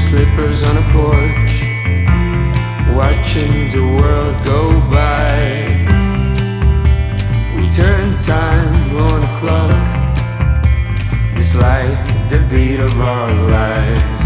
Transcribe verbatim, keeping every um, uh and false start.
slippers on a porch, watching the world go by. We turn time on a clock, this light, the beat of our lives.